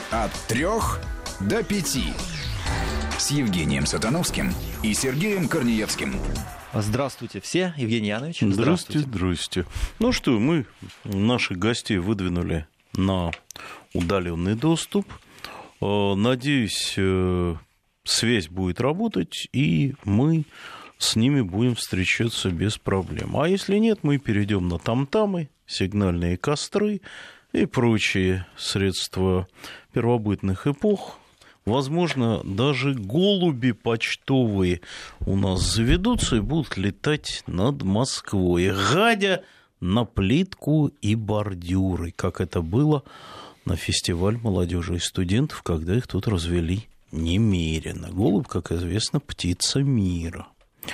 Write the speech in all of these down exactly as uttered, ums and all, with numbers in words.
От трех до пяти. С Евгением Сатановским и Сергеем Корнеевским. Здравствуйте все. Евгений Янович. Здравствуйте. Здравствуйте. Ну что, мы наших гостей выдвинули на удаленный доступ. Надеюсь, связь будет работать, и мы с ними будем встречаться без проблем. А если нет, мы перейдем на там-тамы, сигнальные костры и прочие средства первобытных эпох. Возможно, даже голуби почтовые у нас заведутся и будут летать над Москвой, гадя на плитку и бордюры, как это было на фестиваль молодежи и студентов, когда их тут развели немерено. Голубь, как известно, птица мира.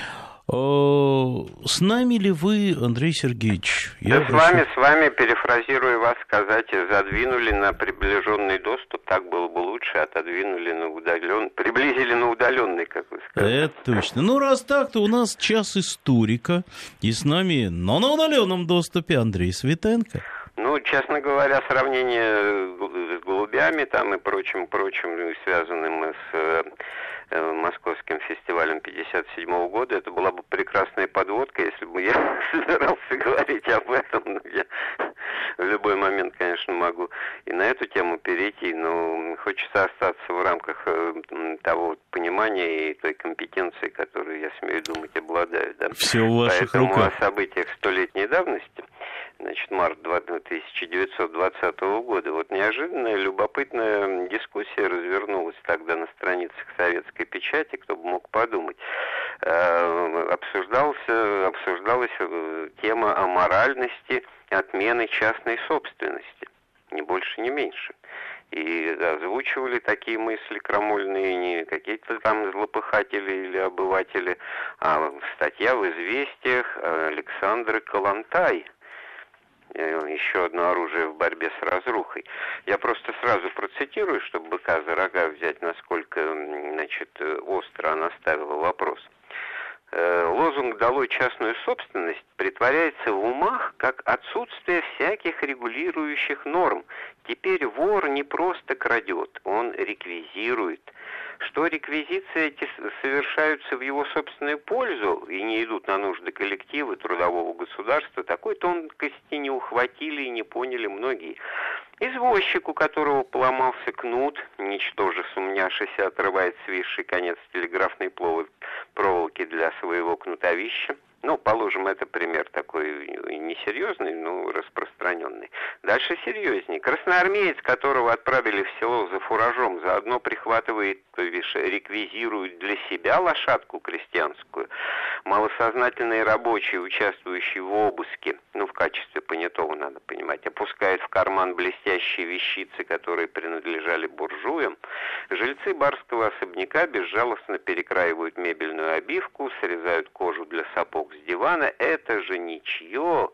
С нами ли вы, Андрей Сергеевич? Да, Я с прошу... вами, с вами, перефразируя вас, сказать, задвинули на приближенный доступ, так было бы лучше, отодвинули на удаленный, приблизили на удаленный, как вы сказали. Это точно. Ну, раз так, то у нас час историка, и с нами, но на удаленном доступе, Андрей Светенко. Ну, честно говоря, сравнение с голубями там и прочим, прочим, связанным с московским фестивалем пятьдесят седьмого года, это была бы прекрасная подводка, если бы я собирался говорить об этом. Но я в любой момент, конечно, могу и на эту тему перейти, но хочется остаться в рамках того понимания и той компетенции, которую, я смею думать, обладаю. Да? Все в ваших Поэтому руках. О событиях столетней давности, значит, март тысяча девятьсот двадцатого года. Вот неожиданная, любопытная дискуссия развернулась тогда на страницах советской печати, кто бы мог подумать. Обсуждался, обсуждалась тема о моральности отмены частной собственности. Ни больше, ни меньше. И озвучивали такие мысли крамольные не какие-то там злопыхатели или обыватели, а статья в «Известиях» Александры Калантай. Еще одно оружие в борьбе с разрухой. Я просто сразу процитирую, чтобы быка за рога взять, насколько, значит, остро она ставила вопрос. Лозунг «Долой частную собственность» притворяется в умах как отсутствие всяких регулирующих норм. Теперь вор не просто крадет, он реквизирует. Что реквизиции эти совершаются в его собственную пользу и не идут на нужды коллектива, трудового государства, такой тонкости не ухватили и не поняли многие. Извозчик, у которого поломался кнут, ничтоже сумняшися, отрывает свисший конец телеграфной проволоки для своего кнутовища. Ну, положим, это пример такой несерьезный, но распространенный. Дальше серьезнее. Красноармеец, которого отправили в село за фуражом, заодно прихватывает, то есть реквизирует для себя лошадку крестьянскую. Малосознательные рабочие, участвующие в обыске, ну, в качестве понятого, надо понимать, опускают в карман блестящие вещицы, которые принадлежали буржуям. Жильцы барского особняка безжалостно перекраивают мебельную обивку, срезают кожу для сапог с дивана. Это же ничье.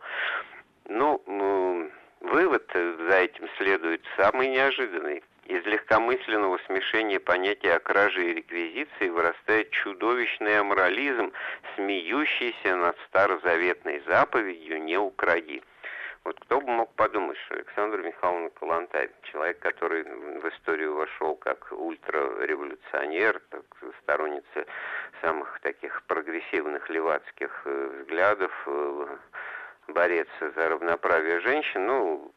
Ну, ну, вывод за этим следует самый неожиданный. Из легкомысленного смешения понятия о краже и реквизиции вырастает чудовищный аморализм, смеющийся над старозаветной заповедью «не укради». Вот кто бы мог подумать, что Александра Михайловна Калантай, человек, который в историю вошел как ультрареволюционер, как сторонница самых таких прогрессивных левацких взглядов, борец за равноправие женщин, ну,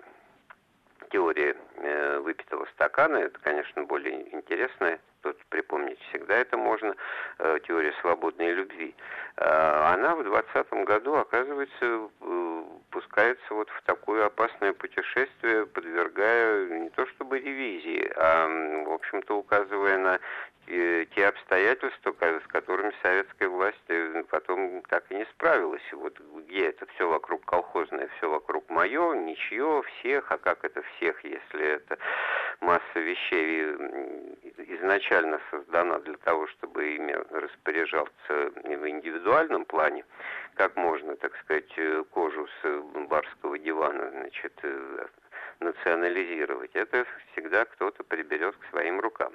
теория э, выпитого стакана, это, конечно, более интересная. Тут припомнить всегда это можно. Э, теория свободной любви. Э, она в двадцатом году, оказывается, э, пускается вот в такое опасное путешествие, подвергая не то чтобы ревизии, а, в общем-то, указывая на э, те обстоятельства, с которыми советская власть потом так и не справилась. Вот где это все вокруг колхозное, все вокруг мое, ничье, всех, а как это всех, если это масса вещей изначально создана для того, чтобы ими распоряжаться в индивидуальном плане, как можно, так сказать, кожу с барского дивана, значит, национализировать. Это всегда кто-то приберет к своим рукам.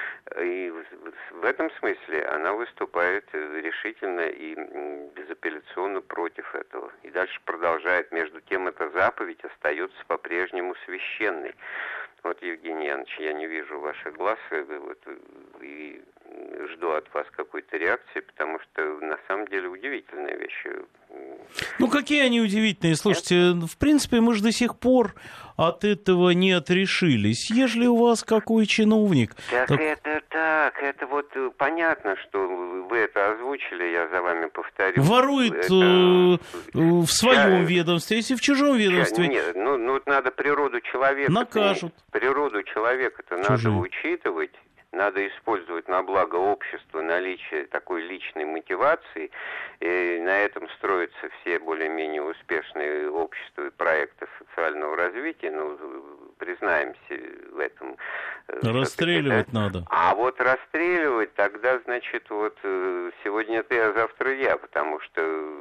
И в этом смысле она выступает решительно и безапелляционно против этого. И дальше продолжает. Между тем, эта заповедь остается по-прежнему священной. Вот, Евгений Янович, я не вижу ваших глаз, вот, и жду от вас какой-то реакции, потому что на самом деле удивительная вещь. Ну, какие они удивительные. Слушайте, в принципе, мы же до сих пор от этого не отрешились. Ежели у вас какой чиновник... Так, так... это так, это вот понятно, что вы это озвучили, я за вами повторю. Ворует это... э, в своем я... ведомстве, если в чужом ведомстве... Нет, ну, ну надо природу человека... Накажут. Природу человека-то надо учитывать. Надо использовать на благо общества наличие такой личной мотивации. И на этом строятся все более-менее успешные общества и проекты социального развития. Ну, признаемся в этом. Расстреливать да? надо. А вот расстреливать тогда, значит, вот сегодня ты, а завтра я, потому что...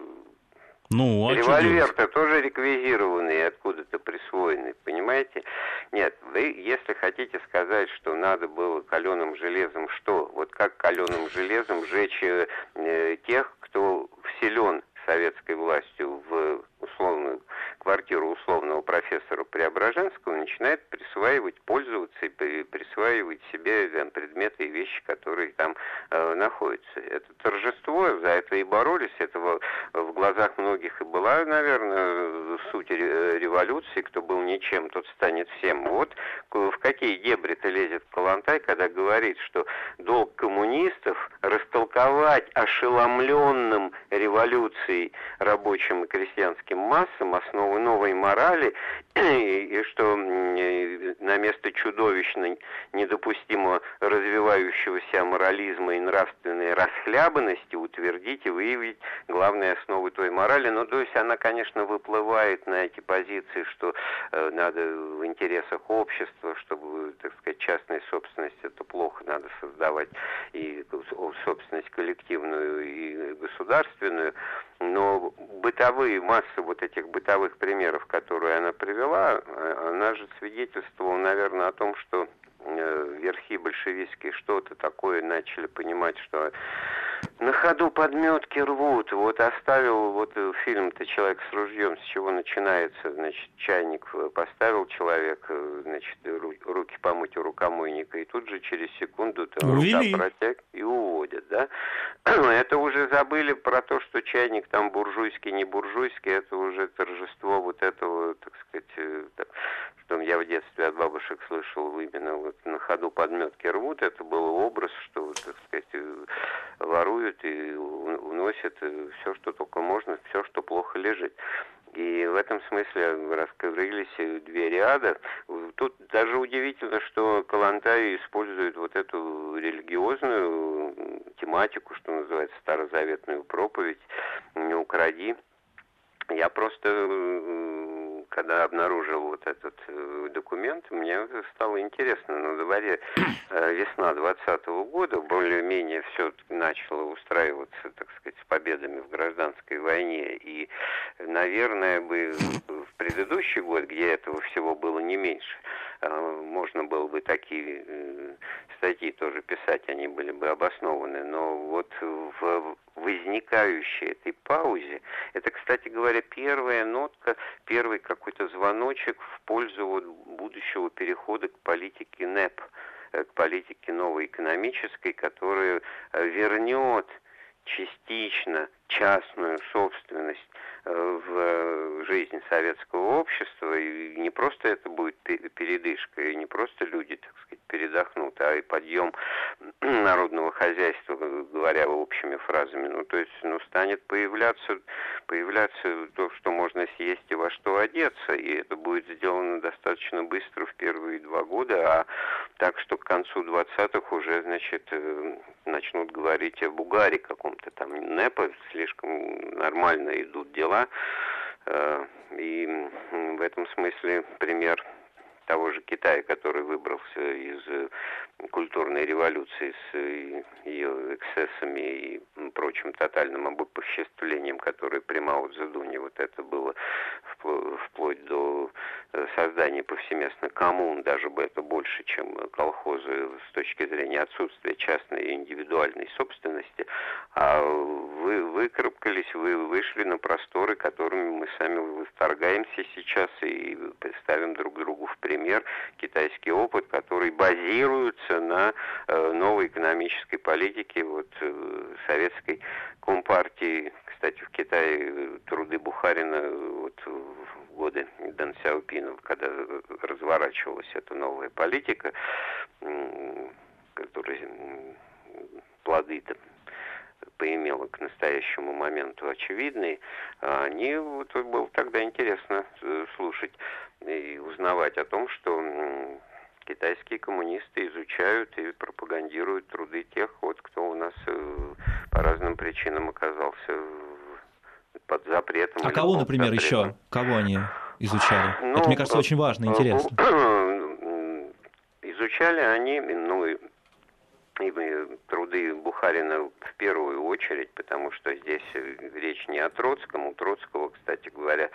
Ну, а револьвер-то тоже реквизированный и откуда-то присвоенный, понимаете? Нет, вы, если хотите сказать, что надо было каленым железом, что? Вот как каленым железом сжечь э, тех, кто вселен советской властью в условную квартиру условного профессора Преображенского, начинает присваивать, пользоваться и присваивать себе там, предметы и вещи, которые там э, находятся. Это торжество, за это и боролись, это в, в глазах многих и была, наверное, суть революции, кто был ничем, тот станет всем. Вот в какие дебри-то лезет Калантай, когда говорит, что долг коммунистов растолковать ошеломленным революцией рабочим и крестьянским массам основы новой морали, и что на место чудовищно недопустимо развивающегося аморализма и нравственной расхлябанности утвердить и выявить главные основы той морали. Но, то есть, она, конечно, выплывает на эти позиции, что э, надо в интересах общества, чтобы, так сказать, частная собственность это плохо, надо создавать и собственность коллективную и государственную. Но бытовые, массы вот этих бытовых примеров, которые она привела, она же свидетельствовала, наверное, о том, что э, верхи большевистские что-то такое начали понимать, что на ходу подметки рвут. Вот оставил вот фильм-то «Человек с ружьем», с чего начинается, значит, чайник поставил человек, значит, руки помыть у рукомойника, и тут же через секунду там рука протяг и уводят, да? Это уже забыли про то, что чайник там буржуйский, не буржуйский, это уже торжество вот этого, так сказать, что я в детстве от бабушек слышал, именно вот на ходу подметки рвут, это был образ, что, так сказать, воруют и уносят все, что только можно, все, что плохо лежит. И в этом смысле раскрылись двери ада. Тут даже удивительно, что Калантай использует вот эту религиозную тематику, что называется, старозаветную проповедь «Не укради». Я просто, когда обнаружил вот этот документ, мне стало интересно. На дворе весна двадцатого года, более-менее все начало устраиваться, так сказать, с победами в гражданской войне. И, наверное, бы в предыдущий год, где этого всего было не меньше, можно было бы такие статьи тоже писать, они были бы обоснованы. Но вот в возникающей этой паузе, это, кстати говоря, первая нотка, первый какой-то звоночек в пользу вот будущего перехода к политике НЭП, к политике новой экономической, которая вернет частично частную собственность в жизнь советского общества, и не просто это будет передышка, и не просто люди, так сказать, передохнут, а и подъем народного хозяйства, говоря общими фразами. Ну, то есть, ну, станет появляться, появляться то, что можно съесть и во что одеться, и это будет сделано достаточно быстро в первые два года, а так, что к концу двадцатых уже, значит, начнут говорить об угаре каком-то там НЭПа, слишком нормально идут дела, и в этом смысле пример того же Китая, который выбрался из культурной революции с ее эксцессами и прочим тотальным обобществлением, которое при Мао Цзэдуне, вот это было вплоть до создания повсеместно коммун, даже бы это больше, чем колхозы с точки зрения отсутствия частной и индивидуальной собственности, а вы выкарабкались, вы вышли на просторы, которыми мы сами восторгаемся сейчас и ставим друг другу в пример. пример китайский опыт, который базируется на новой экономической политике вот, советской компартии. Кстати, в Китае труды Бухарина вот, в годы Дэн Сяопина, когда разворачивалась эта новая политика, которая плоды-то поимела к настоящему моменту очевидные, они, вот, было тогда интересно слушать и узнавать о том, что китайские коммунисты изучают и пропагандируют труды тех, вот, кто у нас по разным причинам оказался под запретом. А кого, например, запретом. еще? Кого они изучали? Ну, это, мне кажется, очень важно и интересно. Изучали они, ну, и, и труды Бухарина в первую очередь, потому что здесь речь не о Троцком. У Троцкого, кстати говоря,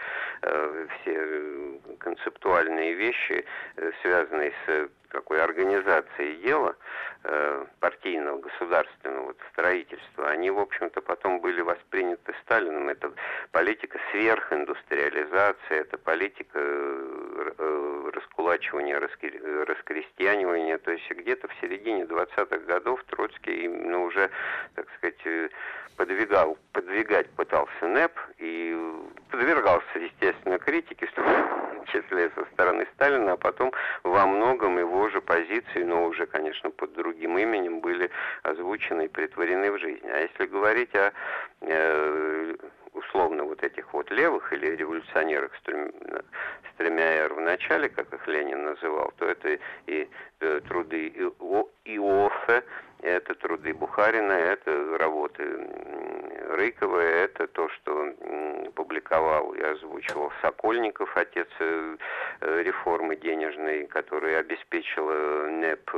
все концептуальные вещи, связанные с такой организацией дела партийного, государственного строительства, они, в общем-то, потом были восприняты Сталиным. Это политика сверхиндустриализации, это политика раскулачивания, раскрестьянивания. То есть где-то в середине двадцатых годов Троцкий, ну, уже, так сказать, подвигал, подвигать пытался НЭП и подвергался, естественно, критике, в том числе со стороны Сталина, а потом во многом его же позиции, но уже, конечно, под другим именем, были озвучены и претворены в жизнь. А если говорить о э, условно вот этих вот левых или революционерах с тремя, с тремя «р» в начале, как их Ленин называл, то это и э, труды Иоффе, это труды Бухарина, это работы Рыкова, это то, что публиковал и озвучивал Сокольников, отец реформы денежной, которая обеспечила НЭП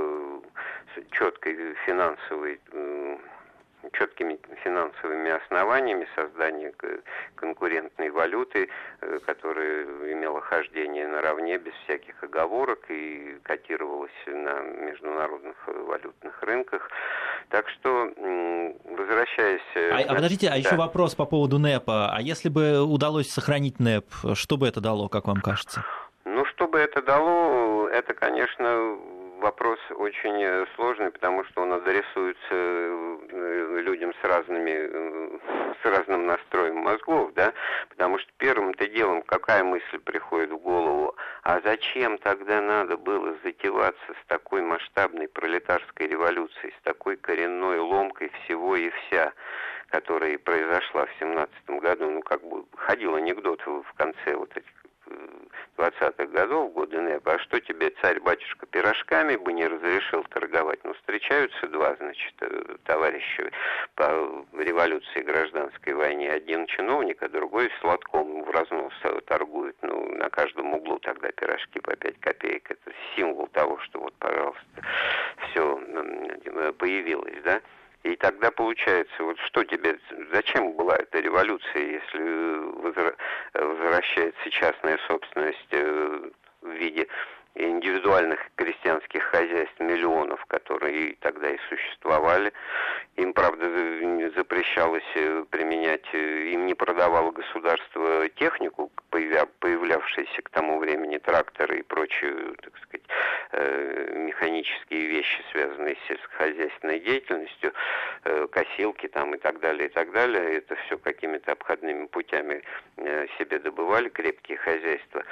четкой финансовой, четкими финансовыми основаниями создания конкурентной валюты, которая имела хождение наравне, без всяких оговорок, и котировалась на международных валютных рынках. Так что, возвращаясь... А, а подождите, а да. еще вопрос по поводу НЭПа. А если бы удалось сохранить НЭП, что бы это дало, как вам кажется? Ну, что бы это дало, это, конечно... Вопрос очень сложный, потому что он адресуется людям с разными, с разным настроем мозгов, да, потому что первым-то делом какая мысль приходит в голову, а зачем тогда надо было затеваться с такой масштабной пролетарской революцией, с такой коренной ломкой всего и вся, которая произошла в семнадцатом году, ну, как бы ходил анекдот в конце вот этих двадцатых годов, годы НЭПа, а что тебе царь-батюшка пирожками бы не разрешил торговать? Ну, встречаются два, значит, товарища по революции, гражданской войне. Один чиновник, а другой сладком в разнос торгует. Ну, на каждом углу тогда пирожки по пять копеек. Это символ того, что вот, пожалуйста, все появилось, да? И тогда получается, вот что тебе, зачем была эта революция, если возвращается частная собственность в виде индивидуальных крестьянских хозяйств, миллионов, которые тогда и существовали. Им, правда, запрещалось применять, им не продавало государство технику, появлявшиеся к тому времени тракторы и прочие, так сказать, механические вещи, связанные с сельскохозяйственной деятельностью, косилки там и так далее, и так далее. Это все какими-то обходными путями себе добывали крепкие хозяйства.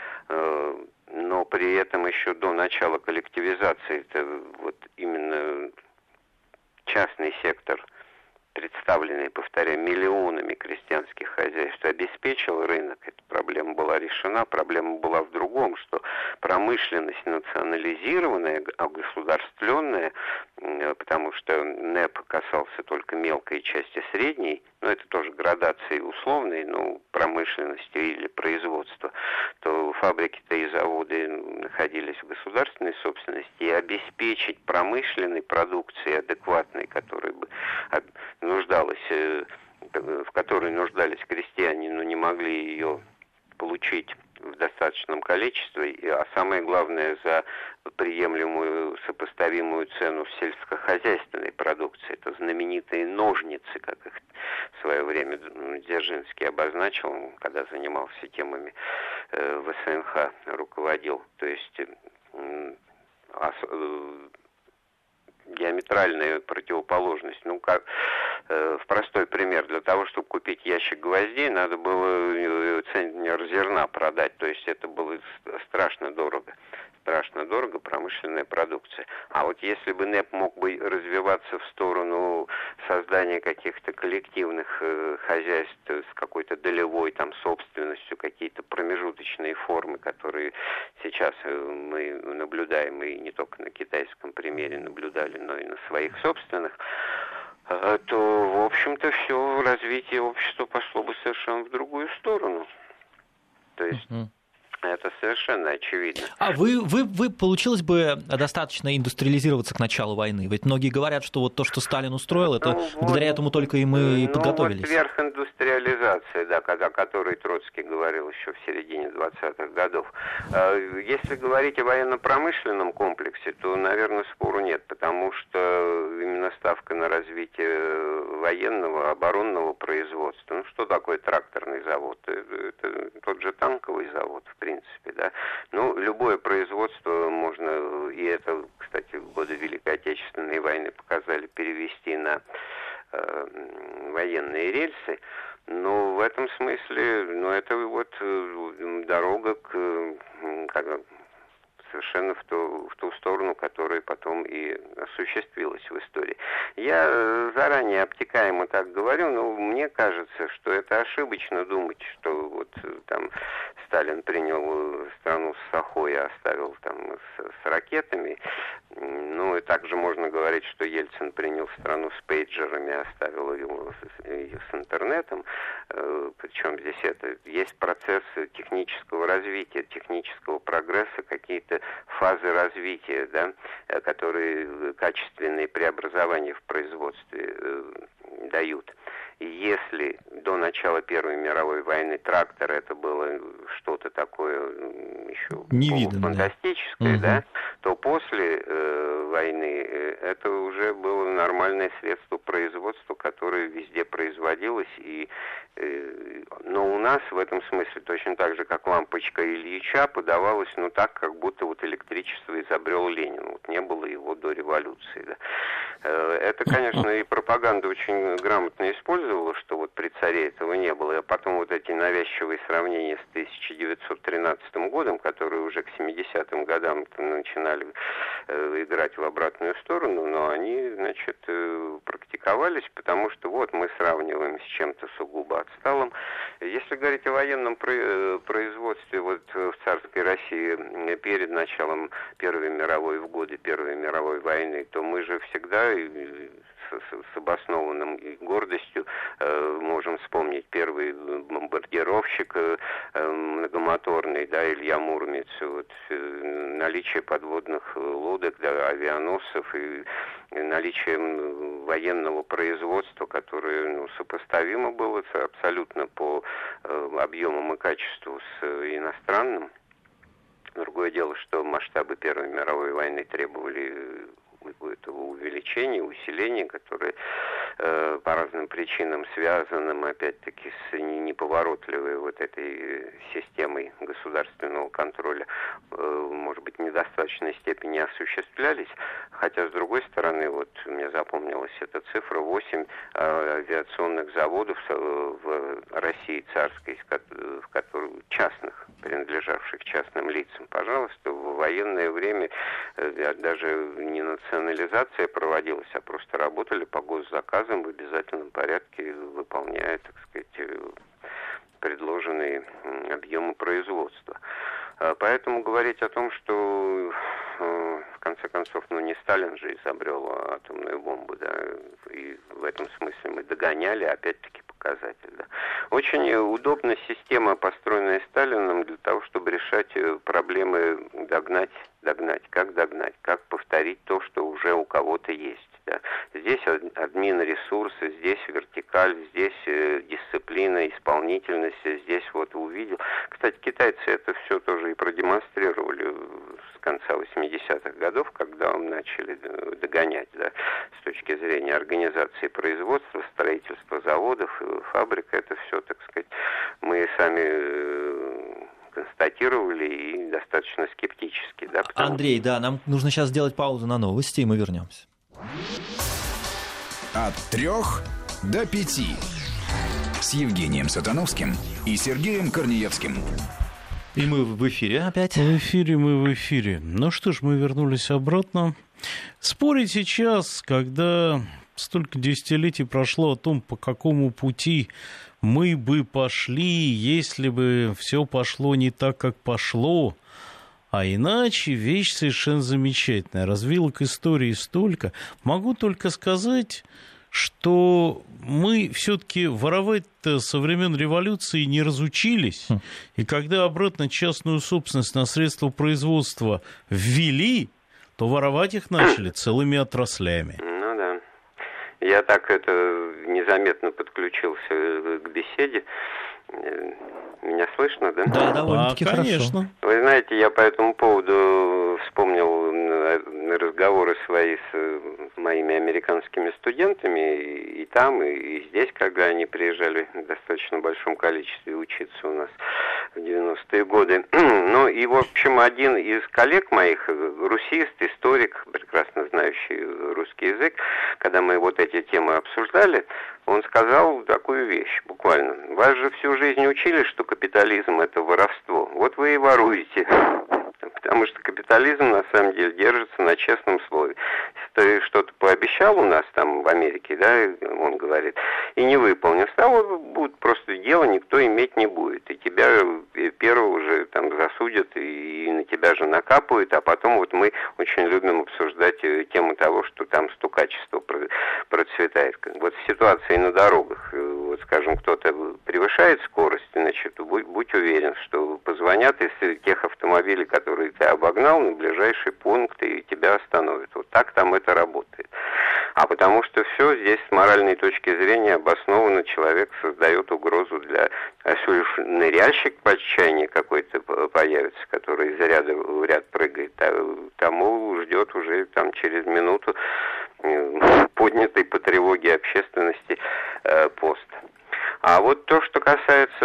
Но при этом еще до начала коллективизации это вот именно частный сектор, представленный, повторяю, миллионами крестьянских хозяйств, обеспечил рынок. Эта проблема была решена. Проблема была в другом, что промышленность национализированная, огосударствленная, потому что НЭП касался только мелкой части средней, но это тоже градации условные, ну, промышленности или производства, то фабрики-то и заводы находились в государственной собственности, и обеспечить промышленной продукцией адекватной, которая бы нуждалась, в которой нуждались крестьяне, но не могли ее получить в достаточном количестве, а самое главное, за приемлемую сопоставимую цену в сельскохозяйственной продукции. Это знаменитые ножницы, как их в свое время Дзержинский обозначил, когда занимался темами э, ВСНХ, руководил. То есть диаметральная противоположность. Ну, как э, в простой пример. Для того, чтобы купить ящик гвоздей, надо было центнер зерна продать. То есть это было страшно дорого. Страшно дорого промышленная продукция. А вот если бы НЭП мог бы развиваться в сторону создания каких-то коллективных э, хозяйств с какой-то долевой там собственностью, какие-то промежуточные формы, которые сейчас мы наблюдаем, и не только на китайском примере наблюдали, но и на своих собственных, э, то, в общем-то, все развитие общества пошло бы совершенно в другую сторону. То есть... Uh-huh. Это совершенно очевидно. А вы, вы, вы получилось бы достаточно индустриализироваться к началу войны? Ведь многие говорят, что вот то, что Сталин устроил, это ну, благодаря вот, этому только и мы ну, подготовились. Вот сверхиндустриализация, да, о которой Троцкий говорил еще в середине двадцатых годов. Если говорить о военно-промышленном комплексе, то, наверное, спору нет, потому что именно ставка на развитие военного, оборонного производства. Ну, что такое тракторный завод? Это тот же танковый завод, в принципе. В принципе, да. Ну, любое производство можно, и это, кстати, в годы Великой Отечественной войны показали, перевести на э, военные рельсы. Но в этом смысле, ну, это вот дорога к, как, совершенно в ту, в ту сторону, которая потом и осуществилась в истории. Я заранее обтекаемо так говорю, но мне кажется, что это ошибочно думать, что вот там Сталин принял страну с сахой, а оставил там с, с ракетами. Ну и также можно говорить, что Ельцин принял страну с пейджерами, а оставил ее, ее с интернетом. Причем здесь это есть процесс технического развития, технического прогресса, какие-то фазы развития, да, которые качественные преобразования в производстве дают. Если до начала Первой мировой войны трактор это было что-то такое еще фантастическое, да, да, то после э, войны это уже было нормальное средство производства, которое везде производилось. И, э, но у нас в этом смысле точно так же, как лампочка Ильича, подавалось, ну так, как будто вот электричество изобрел Ленин. Вот не было его до революции. Да. Э, это, конечно, и пропаганда очень грамотно использовала, что вот при царе этого не было. А потом вот эти навязчивые сравнения с тысяча девятьсот тринадцатым годом, которые уже к семидесятым годам начинали э, играть в обратную сторону, но они, значит, э, практиковались, потому что вот мы сравниваем с чем-то сугубо отсталым. Если говорить о военном производстве вот в царской России перед началом Первой мировой, в годы Первой мировой войны, то мы же всегда с обоснованным гордостью э, можем вспомнить первый бомбардировщик э, многомоторный, да, Илья Муромец, вот, э, наличие подводных лодок, да, авианосцев и наличие военного производства, которое, ну, сопоставимо было абсолютно по э, объемам и качеству с э, иностранным. Другое дело, что масштабы Первой мировой войны требовали этого увеличения, усиления, которое э, по разным причинам связанным, опять-таки, с неповоротливой вот этой системой государственного контроля, э, может быть, в недостаточной степени осуществлялись. Хотя, с другой стороны, вот мне запомнилась эта цифра, восемь э, авиационных заводов в России царской, в которых, частных, принадлежавших частным лицам. Пожалуйста, в военное время э, даже не национализация проводилась, а просто работали по госзаказам в обязательном порядке, выполняя, так сказать, предложенные объемы производства. Поэтому говорить о том, что в конце концов, ну не Сталин же изобрел атомную бомбу, да, и в этом смысле мы догоняли, опять-таки, показатель, да. Очень удобна система, построенная Сталином, для того, чтобы решать проблемы догнать, догнать, как догнать, как повторить то, что уже у кого-то есть. Да. Здесь админ ресурсы, здесь вертикаль, здесь э, дисциплина, исполнительность, здесь вот увидел. Кстати, китайцы это все тоже и продемонстрировали с конца восьмидесятых годов, когда начали догонять, да, с точки зрения организации производства, строительства заводов, фабрик. Это все, так сказать, мы сами э, констатировали и достаточно скептически. Да, потому... Андрей, да, нам нужно сейчас сделать паузу на новости, и мы вернемся. От трех до пяти с Евгением Сатановским и Сергеем Корнеевским. И мы в эфире опять. В эфире мы в эфире. Ну что ж, мы вернулись обратно. Спорить сейчас, когда столько десятилетий прошло о том, по какому пути мы бы пошли, если бы все пошло не так, как пошло, а иначе вещь совершенно замечательная. Развилок истории столько. Могу только сказать, что мы все-таки воровать-то со времен революции не разучились. И когда обратно частную собственность на средства производства ввели, то воровать их начали целыми отраслями. Ну да. Я так это незаметно подключился к беседе. Меня слышно, да? Да, довольно-таки а, хорошо. Конечно. Вы знаете, я по этому поводу вспомнил разговоры свои с моими американскими студентами, и там, и здесь, когда они приезжали в достаточно большом количестве учиться у нас в девяностые годы. Ну и, в общем, один из коллег моих, русист, историк, прекрасно знающий русский язык, когда мы вот эти темы обсуждали, он сказал такую вещь, буквально. Вас же всю жизнь учили, что капитализм – это воровство. Вот вы и воруете. Потому что капитализм, на самом деле, держится на честном слове. Если ты что-то пообещал у нас там в Америке, да, он говорит, и не выполнил, того будет просто дело, никто иметь не будет. И тебя первого уже там засудят, и на тебя же накапают, а потом вот мы очень любим обсуждать тему того, что там стукачество процветает. Вот в ситуации на дорогах, вот, скажем, кто-то превышает скорость, значит, будь, будь уверен, что позвонят из тех автомобилей, которые ты обогнал, на ближайший пункт и тебя остановят. Вот так там это работает. А потому что все здесь с моральной точки зрения обоснованно, человек создает угрозу для... Если уж ныряльщик по отчаянию какой-то появится, который из ряда в ряд прыгает, тому ждет уже там через минуту поднятый по тревоге общественности э, пост. А вот то, что касается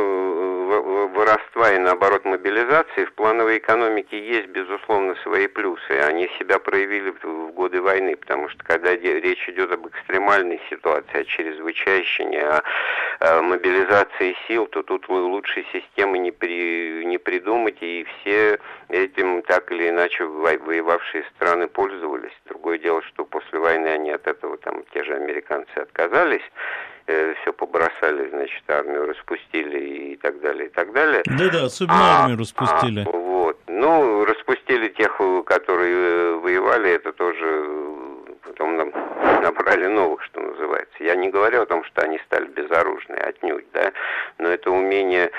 воровства и, наоборот, мобилизации, в плановой экономике есть, безусловно, свои плюсы. Они себя проявили в годы войны, потому что, когда речь идет об экстремальной ситуации, о чрезвычайщине, о, о мобилизации сил, то тут лучшей системы не, при, не придумать, и все этим так или иначе воевавшие страны пользовались. Другое дело, что после войны они от этого, там, те же американцы отказались, все побросали, значит, армию распустили и так далее, и так далее. Да-да, особенно а, армию распустили. А, вот. Ну, распустили тех, которые воевали, это тоже потом нам набрали новых, что называется. Я не говорю о том, что они стали безоружные, отнюдь, да, но это умение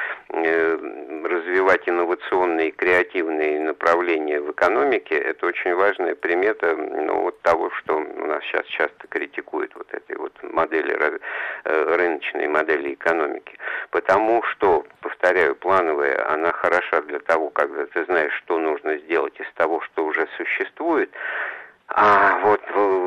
э, развивать инновационные и креативные направления в экономике, это очень важная примета, ну, вот того, что у нас сейчас часто критикуют, вот этой вот модели, э, рыночной модели экономики. Потому что, повторяю, плановая, она хороша для того, когда ты знаешь, что нужно сделать из того, что уже существует, а вот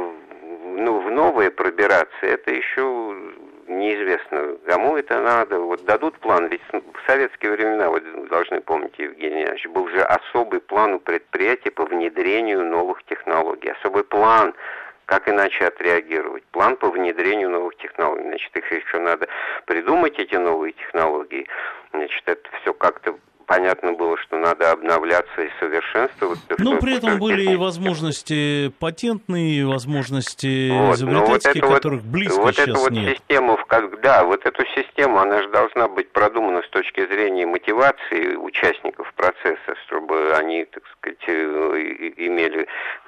ну, в новое пробираться, это еще неизвестно, кому это надо. Вот дадут план, ведь в советские времена, вот вы должны помнить, Евгений Ильич, был же особый план у предприятия по внедрению новых технологий. Особый план, как иначе отреагировать. План по внедрению новых технологий. Значит, их еще надо придумать, эти новые технологии. Значит, это все как-то понятно было, что надо обновляться и совершенствовать. Но при этом были и возможности патентные, возможности вот, изобретательские, вот которых вот, близко вот сейчас эту вот нет. Систему, да, вот эту систему, она же должна быть продумана с точки зрения мотивации участников процесса, чтобы они, так сказать, имели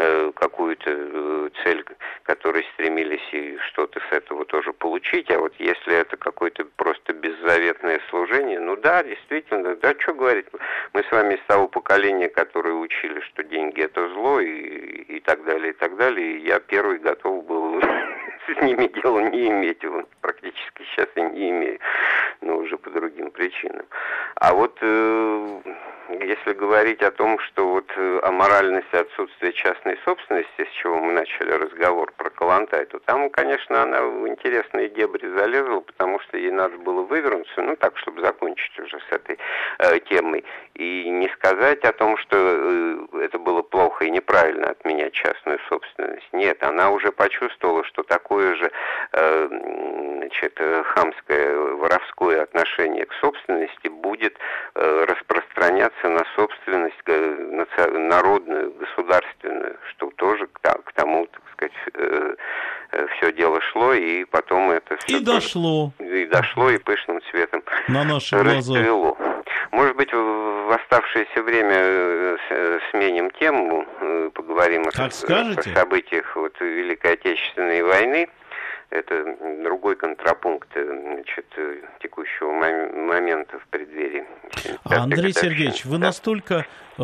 какую-то цель, к которой стремились, и что-то с этого тоже получить. А вот если это какое-то просто беззаветное служение, ну да, действительно, да, что говорить. Мы с вами из того поколения, которые учили, что деньги это зло, и, и так далее, и так далее. И я первый готов был с ними дела не иметь. Практически сейчас и не имею, но уже по другим причинам. А вот э, если говорить о том, что вот аморальность и отсутствие частной собственности, с чего мы начали разговор про Калантай, то там, конечно, она в интересные дебри залезла, потому что ей надо было вывернуться, ну так, чтобы закончить уже с этой э, темой, и не сказать о том, что э, это было плохо и неправильно отменять частную собственность. Нет, она уже почувствовала, что такое же э, значит, хамское, воровское отношение к собственности будет э, распространяться на собственность э, народную, государственную, что тоже к, к тому, так сказать, э, э, все дело шло, и потом это все... И дошло. И дошло, и пышным цветом на наши расцвело. глаза. Может быть, в оставшееся время сменим тему, поговорим о, о событиях вот, Великой Отечественной войны. Это другой контрапункт, значит, текущего момента в преддверии. Андрей Сергеевич, вы да. настолько э,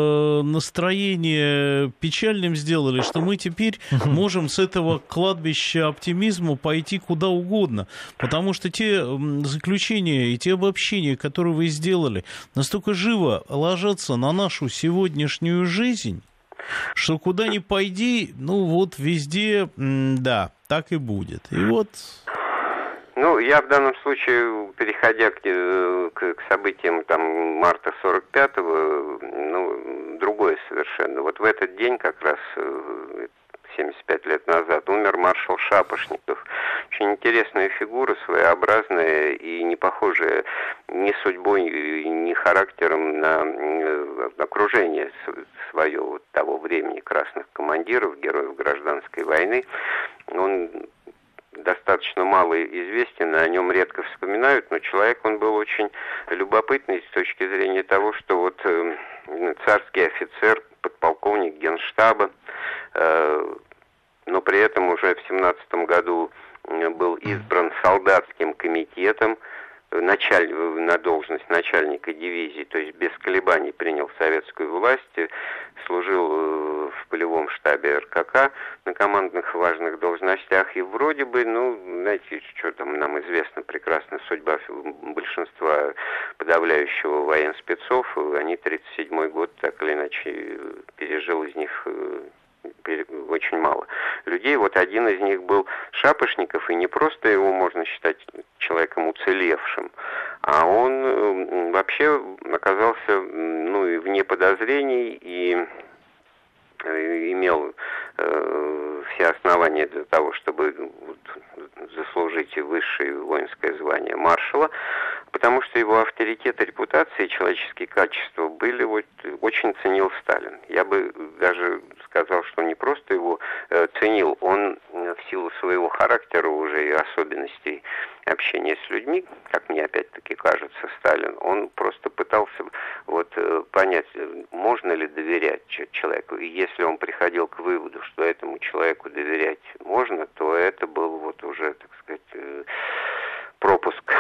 настроение печальным сделали, что мы теперь можем с этого кладбища оптимизма пойти куда угодно, потому что те заключения и те обобщения, которые вы сделали, настолько живо ложатся на нашу сегодняшнюю жизнь, что куда ни пойди, ну вот везде, да, так и будет. И вот... Ну, я в данном случае, переходя к, к, к событиям там, марта сорок пятого, ну, другое совершенно. Вот в этот день как раз... семьдесят пять лет назад умер маршал Шапошников. Очень интересная фигура, своеобразная и не похожая ни судьбой, ни характером на окружение свое вот того времени красных командиров, героев гражданской войны. Он достаточно мало известен, о нем редко вспоминают, но человек он был очень любопытный с точки зрения того, что вот э, царский офицер, подполковник Генштаба, э, но при этом уже в семнадцатом году был избран солдатским комитетом началь... на должность начальника дивизии, то есть без колебаний принял советскую власть, служил в полевом штабе эр ка ка на командных важных должностях, и вроде бы, ну, знаете, что там нам известно прекрасно, судьба большинства подавляющего военспецов, они тридцать седьмой год так или иначе пережил, из них очень мало людей. Вот один из них был Шапошников, и не просто его можно считать человеком уцелевшим, а он вообще оказался, ну, и вне подозрений, и имел э, все основания для того, чтобы вот, заслужить высшее воинское звание маршала, потому что его авторитет, репутация и человеческие качества были вот, очень ценил Сталин. Я бы даже сказал, что не просто его э, ценил, он в силу своего характера уже и особенностей общения с людьми, как мне опять-таки кажется, Сталин, он просто пытался вот, понять, можно ли доверять человеку. И если он приходил к выводу, что этому человеку доверять можно, то это был вот уже, так сказать, пропуск.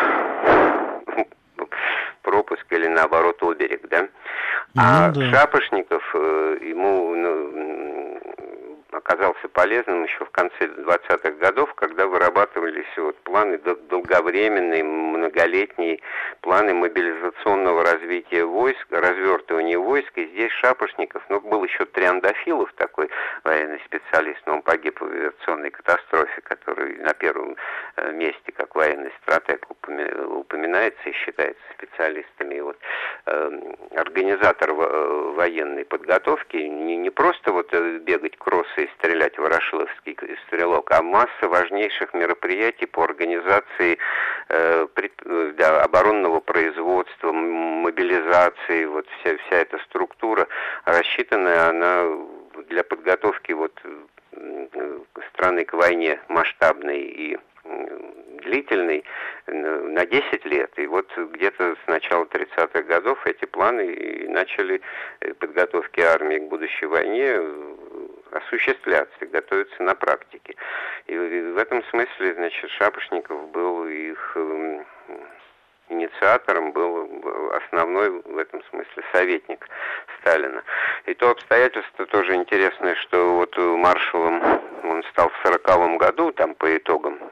Пропуск или наоборот оберег, да? А ну, да. Шапошников ему ну, оказался полезным еще в конце двадцатых годов, когда вырабатывались вот планы долговременные, многолетние планы мобилизационного развития войск, развертывания войск. И здесь Шапошников, ну, был еще Триандафилов, такой военный специалист, но он погиб в авиационной катастрофе, который на первом месте, как военный стратег, упоминается и считается специалистами. И вот э, организатор военной подготовки не, не просто вот бегать кроссы и стрелять в ворошиловский стрелок, а масса важнейших мероприятий по организации э, пред, да, оборонного производства, мобилизации, вот вся, вся эта структура рассчитанная, она для подготовки вот страны к войне масштабной и длительный на десять лет. И вот где-то с начала тридцатых годов эти планы начали подготовки армии к будущей войне осуществляться, готовиться на практике. И в этом смысле, значит, Шапошников был их инициатором, был основной в этом смысле советник Сталина. И то обстоятельство тоже интересное, что вот маршалом он стал в сороковом году, там по итогам, после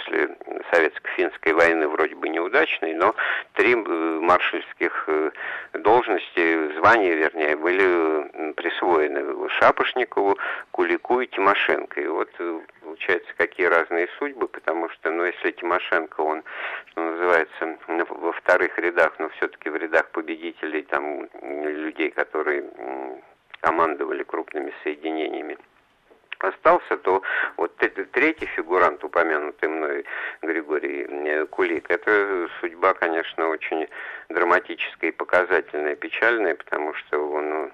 после советско-финской войны вроде бы неудачной, но три маршальских должности, звания, вернее, были присвоены Шапошникову, Кулику и Тимошенко. И вот получается, какие разные судьбы, потому что, ну, если Тимошенко, он, что называется, во вторых рядах, но все-таки в рядах победителей, там, людей, которые командовали крупными соединениями, остался, то вот этот третий фигурант, упомянутый мной Григорий Кулик, это судьба, конечно, очень драматическая и показательная, печальная, потому что он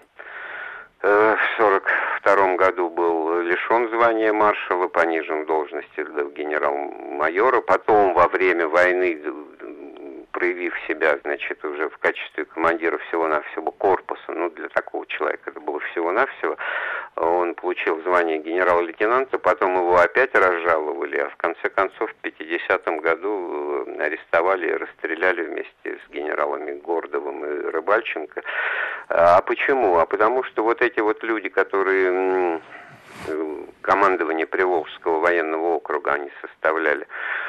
в сорок втором году был лишен звания маршала, понижен в должности до генерал-майора, потом во время войны, проявив себя, значит, уже в качестве командира всего-навсего корпуса, ну, для такого человека это было всего-навсего, он получил звание генерал-лейтенанта, потом его опять разжаловали, а в конце концов в пятидесятом году арестовали и расстреляли вместе с генералами Гордовым и Рыбальченко. А почему? А потому что вот эти вот люди, которые командование Приволжского военного округа они составляли,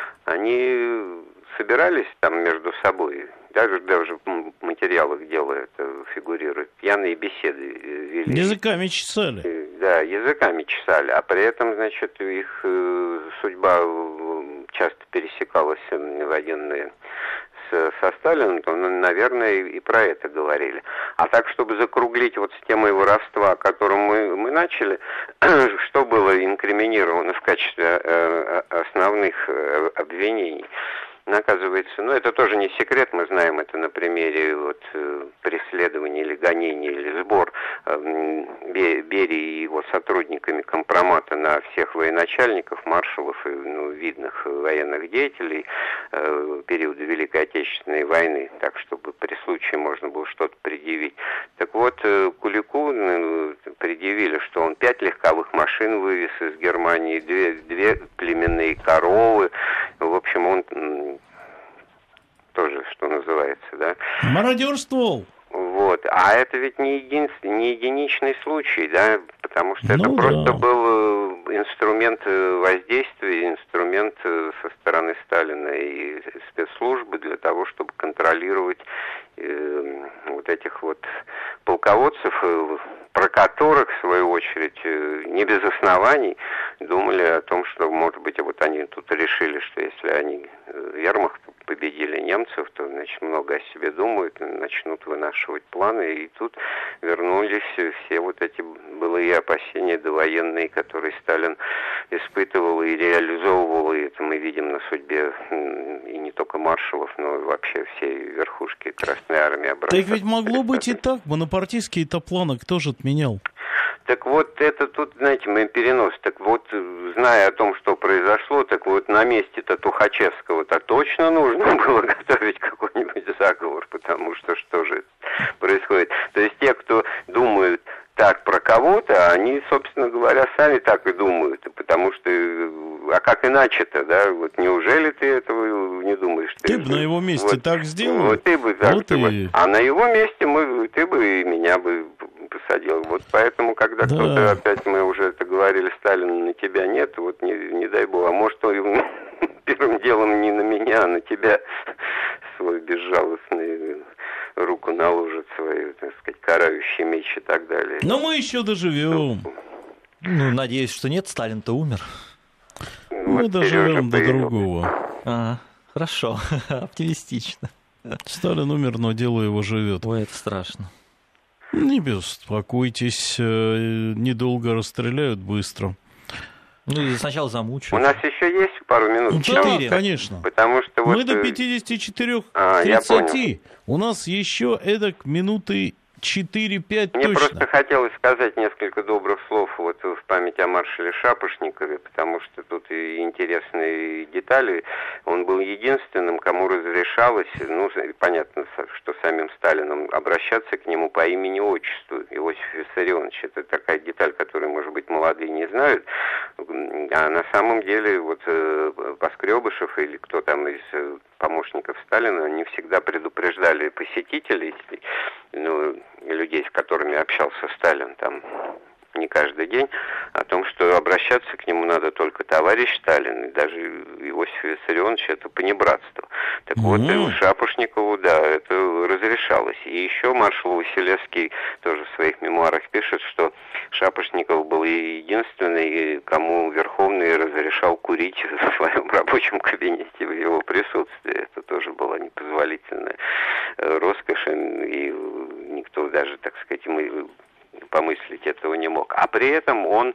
они собирались там между собой, даже, даже в материалах дела это фигурирует, пьяные беседы вели. Языками чесали. Да, языками чесали, а при этом, значит, их судьба часто пересекалась военные со Сталиным, то, наверное, и про это говорили. А так, чтобы закруглить вот с темой воровства, о котором мы, мы начали, что было инкриминировано в качестве э, основных э, обвинений? Оказывается, ну это тоже не секрет, мы знаем это на примере вот, преследования или гонения, или сбор э, Берии и его сотрудниками компромата на всех военачальников, маршалов и ну, видных военных деятелей э, периода Великой Отечественной войны, так чтобы при случае можно было что-то предъявить. Так вот, э, Кулику э, предъявили, что он пять легковых машин вывез из Германии, две, две племенные коровы, в общем, он тоже, что называется, да. Мародерствовал. Вот. А это ведь не, един... не единичный случай, да, потому что ну, это да. просто был инструмент воздействия, инструмент со стороны Сталина и спецслужбы для того, чтобы контролировать э, вот этих вот полководцев, про которых, в свою очередь, не без оснований думали о том, что, может быть, вот они тут решили, что если они вермахт победили немцев, то, значит, много о себе думают, начнут вынашивать планы, и тут вернулись все вот эти былые опасения довоенные, которые Сталин испытывал и реализовывал, и это мы видим на судьбе и не только маршалов, но и вообще всей верхушки Красной Армии. Образца. Так ведь могло быть и так, бонапартийские-то планы кто же отменял? Так вот, это тут, знаете, мы перенос. Так вот, зная о том, что произошло, так вот на месте-то Тухачевского-то точно нужно было готовить какой-нибудь заговор, потому что что же происходит? То есть те, кто думают так про кого-то, они, собственно говоря, сами так и думают, потому что, а как иначе-то, да, вот неужели ты этого не думаешь? Ты, ты бы на его месте вот, так сделал? Вот ты бы так, вот ты и... бы, а на его месте мы, ты бы и меня бы посадил. Вот поэтому, когда да. кто-то, опять мы уже это говорили, Сталин, на тебя нет, вот не, не дай бог, а может, он первым делом не на меня, а на тебя свой безжалостный руку наложит, свою, так сказать, карающий меч и так далее. Но мы еще доживем. Ну, надеюсь, что нет, Сталин-то умер. Мы вот доживем до другого. А, хорошо, оптимистично. Сталин умер, но дело его живет. Ой, это страшно. Не беспокойтесь, недолго расстреляют, быстро. Ну, и сначала замучают. У нас еще есть пару минут? Четыре, да, конечно. Потому что вот... Мы до пятидесяти четырёх а, тридцати. У нас еще эдак минуты четыре-пять точно. Мне просто хотелось сказать несколько добрых слов вот в память о маршале Шапошникове, потому что тут и интересные детали. Он был единственным, кому разрешалось, ну, понятно, что самим Сталином, обращаться к нему по имени-отчеству. Иосиф Виссарионович. Это такая деталь, которую, может быть, молодые не знают. А на самом деле, вот Поскребышев или кто там из помощников Сталина, они всегда предупреждали посетителей, ну, людей, с которыми общался Сталин, там не каждый день, о том, что обращаться к нему надо только товарищ Сталин, и даже Иосиф Виссарионович это понебратство. Так mm-hmm. вот, и Шапошникову, да, это разрешалось. И еще маршал Василевский тоже в своих мемуарах пишет, что Шапошников был единственный, кому Верховный разрешал курить в своем рабочем кабинете в его присутствии. Это тоже была непозволительная роскошь, и никто даже, так сказать, мы помыслить этого не мог. А при этом он,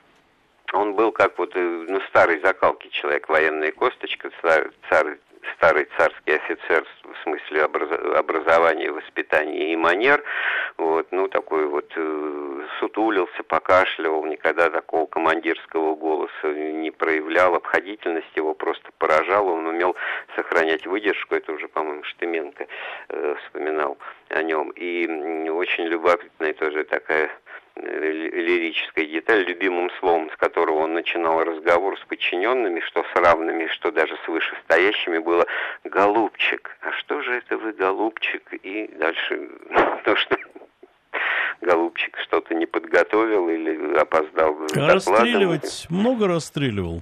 он был как вот ну, старой закалки человек, военная косточка, царь, царь, старый царский офицер в смысле образования, воспитания и манер. Вот, ну, такой вот э, сутулился, покашливал, никогда такого командирского голоса не проявлял. Обходительность его просто поражала. Он умел сохранять выдержку. Это уже, по-моему, Штыменко э, вспоминал о нем. И э, очень любопытная тоже такая лирическая деталь, любимым словом, с которого он начинал разговор с подчиненными, что с равными, что даже с вышестоящими, было «голубчик». А что же это вы, голубчик? И дальше то, что голубчик что-то не подготовил или опоздал с докладом. Расстреливать много расстреливал?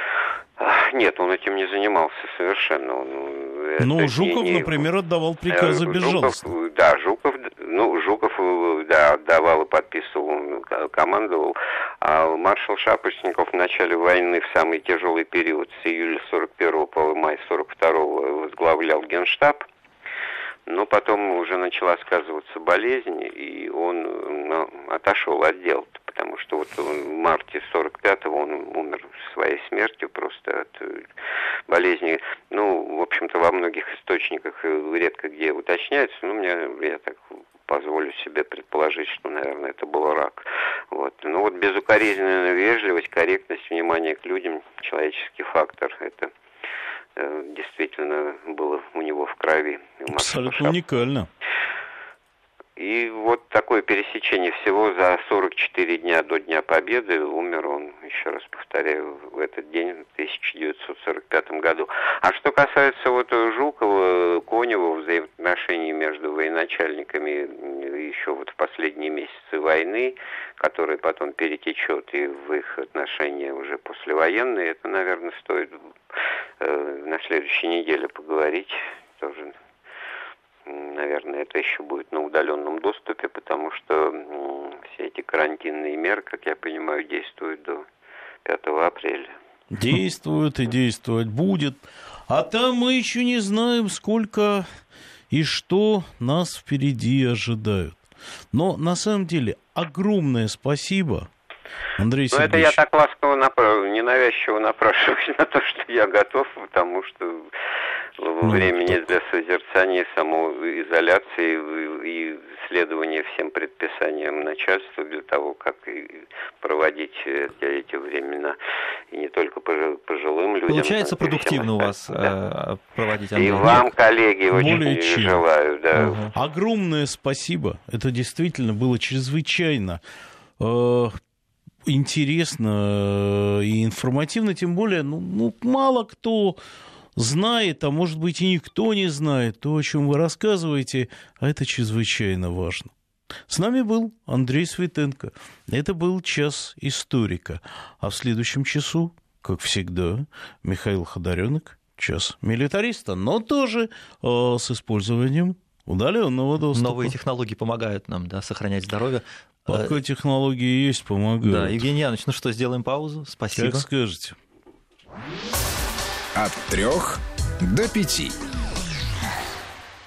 Нет, он этим не занимался совершенно. Он, ну, Жуков, не, например, отдавал приказы Жуков, безжалостно. Да, Жуков, ну, Жуков, да, отдавал и подписывал, он командовал. А маршал Шапошников в начале войны, в самый тяжелый период, с июля сорок первого по май сорок второго, возглавлял Генштаб. Но потом уже начала сказываться болезнь, и он ну, отошел от дел, потому что вот в марте сорок пятого он умер своей смертью просто от болезни. Ну, в общем-то, во многих источниках редко где уточняется, но мне, я так позволю себе предположить, что, наверное, это был рак. Вот. Ну вот безукоризненная вежливость, корректность, внимание к людям, человеческий фактор, это действительно было у него в крови. Абсолютно уникально. И вот такое пересечение всего за сорок четыре дня до Дня Победы. Умер он, еще раз повторяю, в этот день, в тысяча девятьсот сорок пятом году. А что касается вот Жукова, Конева, взаимоотношений между военачальниками еще вот в последние месяцы войны, который потом перетечет и в их отношения уже послевоенные, это, наверное, стоит э, на следующей неделе поговорить тоже. Наверное, это еще будет на удаленном доступе, потому что все эти карантинные меры, как я понимаю, действуют до пятого апреля. Действуют и действовать будет. А там мы еще не знаем, сколько и что нас впереди ожидают. Но на самом деле огромное спасибо, Андрей ну, Сергеевич. Это я так ласково, напра... ненавязчиво напрашиваюсь на то, что я готов, потому что ну, времени кто... для созерцания, самоизоляции и следования всем предписаниям начальства для того, как проводить эти времена. И не только пожилым людям. Получается продуктивно у вас да. проводить, Андрей? И вам, коллеги, очень чем. желаю. Да. Угу. Огромное спасибо. Это действительно было чрезвычайно э, интересно и информативно, тем более, ну, ну, мало кто знает, а может быть и никто не знает то, о чем вы рассказываете, а это чрезвычайно важно. С нами был Андрей Светенко. Это был «Час историка». А в следующем часу, как всегда, Михаил Ходоренок, «Час милитариста», но тоже э, с использованием удаленного доступа. Новые технологии помогают нам, да, сохранять здоровье. Пока технологии есть, помогают. Да, Евгений Янович, ну что, сделаем паузу? Спасибо. Как скажете. От трех до пяти.